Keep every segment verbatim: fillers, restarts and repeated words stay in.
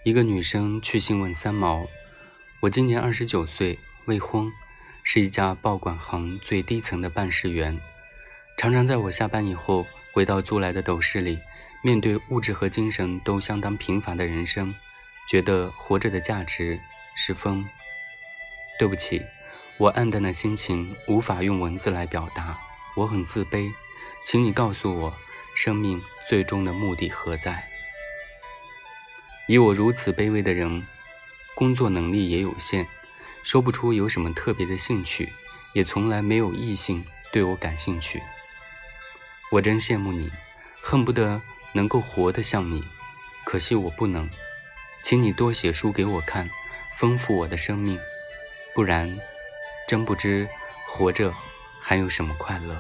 一个女生去信问三毛，我今年二十九岁，未婚，是一家报管行最低层的办事员，常常在我下班以后回到租来的斗室里，面对物质和精神都相当贫乏的人生，觉得活着的价值十分。对不起，我暗淡的心情无法用文字来表达，我很自卑，请你告诉我，生命最终的目的何在？以我如此卑微的人，工作能力也有限，说不出有什么特别的兴趣，也从来没有异性对我感兴趣。我真羡慕你，恨不得能够活得像你，可惜我不能。请你多写书给我看，丰富我的生命，不然真不知活着还有什么快乐。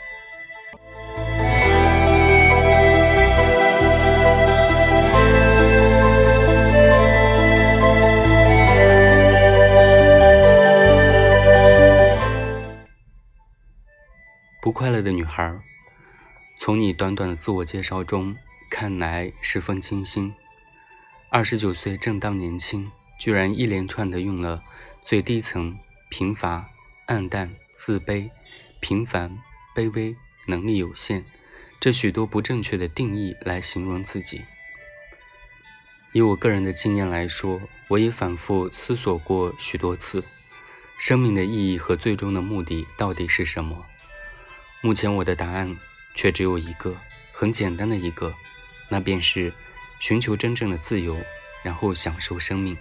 不快乐的女孩，从你短短的自我介绍中看来十分清新。二十九岁正当年轻，居然一连串的用了最低层、贫乏、暗淡、自卑、平凡、卑微、能力有限这许多不正确的定义来形容自己。以我个人的经验来说，我也反复思索过许多次，生命的意义和最终的目的到底是什么？目前我的答案却只有一个，很简单的一个，那便是寻求真正的自由，然后享受生命。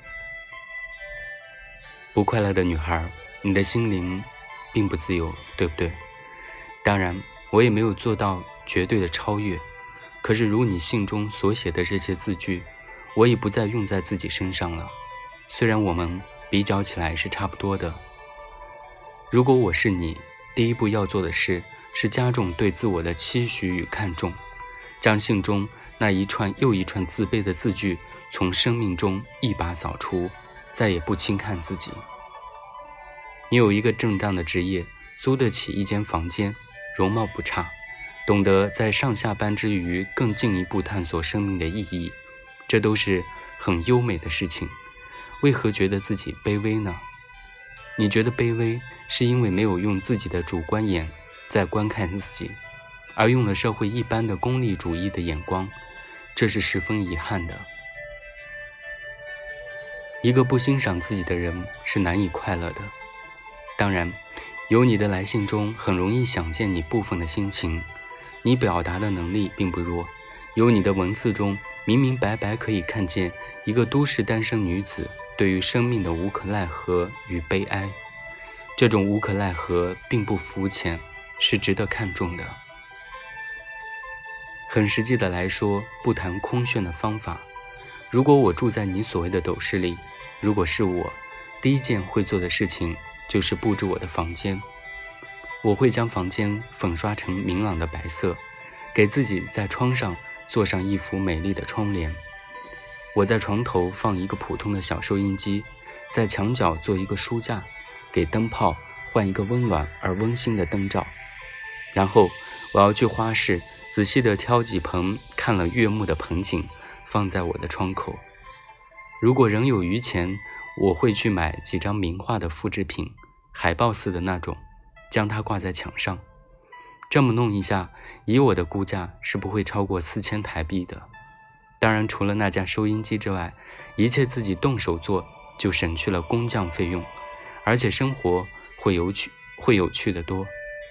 不快乐的女孩，你的心灵并不自由，对不对？当然，我也没有做到绝对的超越，可是如你信中所写的这些字句，我也不再用在自己身上了，虽然我们比较起来是差不多的。如果我是你，第一步要做的事是加重对自我的期许与看重，将信中那一串又一串自卑的字句从生命中一把扫除，再也不轻看自己。你有一个正当的职业，租得起一间房间，容貌不差，懂得在上下班之余更进一步探索生命的意义，这都是很优美的事情。为何觉得自己卑微呢？你觉得卑微是因为没有用自己的主观眼在观看自己，而用了社会一般的功利主义的眼光，这是十分遗憾的。一个不欣赏自己的人是难以快乐的。当然，由你的来信中很容易想见你部分的心情，你表达的能力并不弱，由你的文字中明明白白可以看见一个都市单身女子对于生命的无可奈何与悲哀。这种无可奈何并不肤浅，是值得看重的。很实际的来说，不谈空炫的方法，如果我住在你所谓的斗室里，如果是我，第一件会做的事情就是布置我的房间。我会将房间粉刷成明朗的白色，给自己在窗上做上一幅美丽的窗帘。我在床头放一个普通的小收音机，在墙角做一个书架，给灯泡换一个温暖而温馨的灯罩。然后我要去花市仔细地挑几盆看了悦目的盆景，放在我的窗口。如果仍有余钱，我会去买几张名画的复制品，海报似的那种，将它挂在墙上。这么弄一下，以我的估价是不会超过四千台币的。当然，除了那架收音机之外，一切自己动手做，就省去了工匠费用，而且生活会有趣，会有趣得多。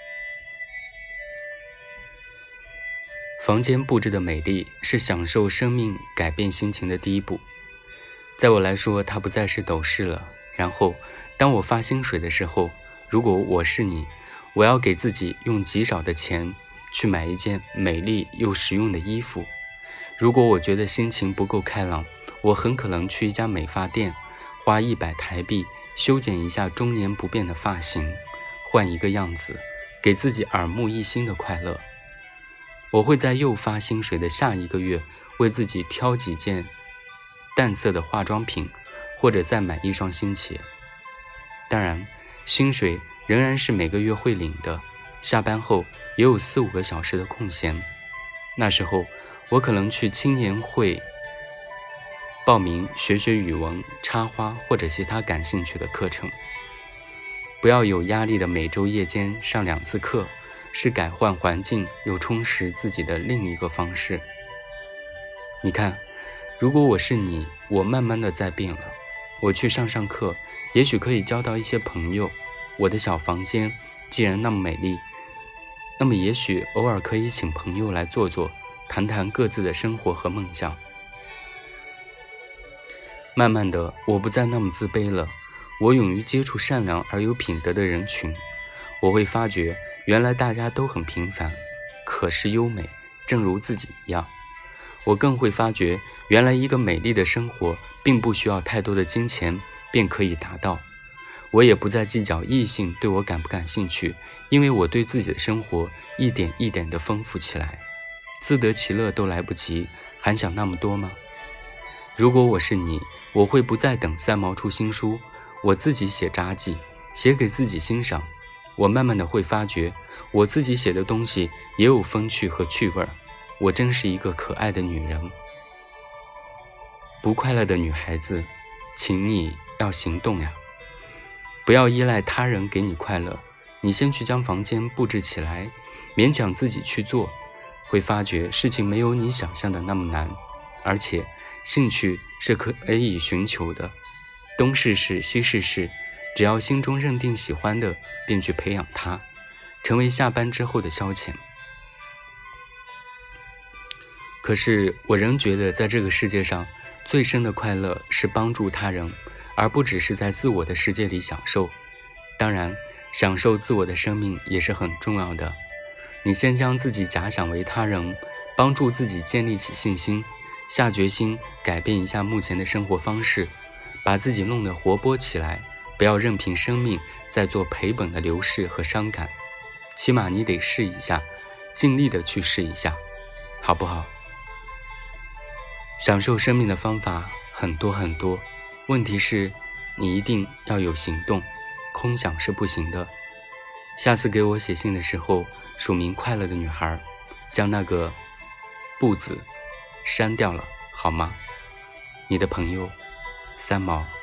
房间布置的美丽是享受生命、改变心情的第一步。在我来说，它不再是斗室了。然后，当我发薪水的时候，如果我是你，我要给自己用极少的钱去买一件美丽又实用的衣服。如果我觉得心情不够开朗，我很可能去一家美发店，花一百台币修剪一下中年不变的发型，换一个样子，给自己耳目一新的快乐。我会在又发薪水的下一个月，为自己挑几件淡色的化妆品，或者再买一双新鞋。当然，薪水仍然是每个月会领的，下班后也有四五个小时的空闲。那时候，我可能去青年会报名学学语文、插花或者其他感兴趣的课程。不要有压力的每周夜间上两次课，是改换环境又充实自己的另一个方式。你看，如果我是你，我慢慢的在变了。我去上上课，也许可以交到一些朋友。我的小房间既然那么美丽，那么也许偶尔可以请朋友来坐坐，谈谈各自的生活和梦想。慢慢的，我不再那么自卑了，我勇于接触善良而有品德的人群。我会发觉，原来大家都很平凡，可是优美，正如自己一样。我更会发觉，原来一个美丽的生活并不需要太多的金钱便可以达到。我也不再计较异性对我感不感兴趣，因为我对自己的生活一点一点地丰富起来。自得其乐都来不及，还想那么多吗？如果我是你，我会不再等三毛出新书，我自己写札记，写给自己欣赏。我慢慢的会发觉，我自己写的东西也有风趣和趣味儿。我真是一个可爱的女人。不快乐的女孩子，请你要行动呀！不要依赖他人给你快乐，你先去将房间布置起来，勉强自己去做，会发觉事情没有你想象的那么难，而且兴趣是可以寻求的，东试试西试试，只要心中认定喜欢的，便去培养它，成为下班之后的消遣。可是我仍觉得，在这个世界上，最深的快乐是帮助他人，而不只是在自我的世界里享受。当然，享受自我的生命也是很重要的。你先将自己假想为他人，帮助自己建立起信心，下决心改变一下目前的生活方式，把自己弄得活泼起来，不要任凭生命在做赔本的流逝和伤感。起码你得试一下，尽力的去试一下，好不好？享受生命的方法很多很多，问题是你一定要有行动，空想是不行的。下次给我写信的时候，署名快乐的女孩，将那个不字删掉了，好吗？你的朋友三毛。